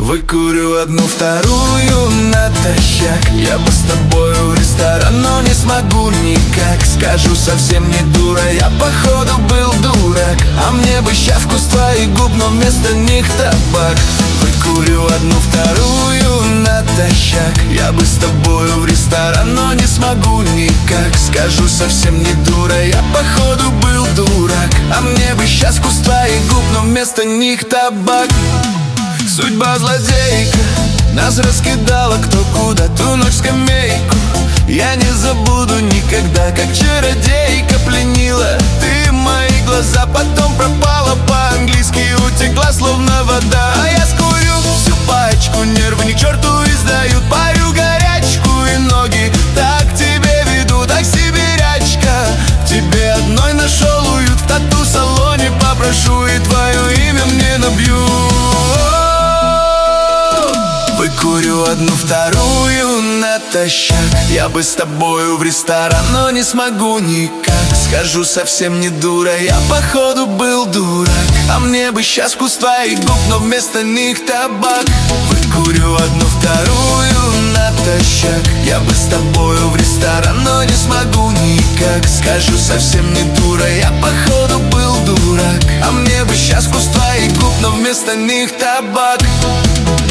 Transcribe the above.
Выкурю одну, вторую натощак. Я бы с тобою в ресторан, но не смогу никак. Скажу, совсем не дура, я походу был дурак. А мне бы щас вкус твоих губ, но вместо них табак. Выкурю одну, вторую натощак. Я бы с тобою в ресторан, но не смогу никак. Скажу, совсем не дура, я походу был дурак. А мне бы щас вкус твоих губ, но вместо них табак. Судьба злодейка нас раскидала кто куда, ту ночь скамейку я не забуду никогда. Как чародейка пленила ты мои глаза, потом пропала по-английски, утекла словно вода. А я скурю всю пачку, нервы ни к черту издают, пою горячку, и ноги так к тебе ведут, ах, сибирячка. В тебе одной нашел уют, в тату-салоне попрошу, и твое имя мне набью. Выкурю одну, вторую натощак. Я бы с тобою в ресторан, но не смогу никак. Скажу, совсем не дура, я походу был дурак. А мне бы щас вкус твоих губ, но вместо них табак. Выкурю одну, вторую натощак. Я бы с тобою в ресторан, но не смогу никак. Скажу, совсем не дура, я походу был дурак. А мне бы щас вкус твоих губ, но вместо них табак.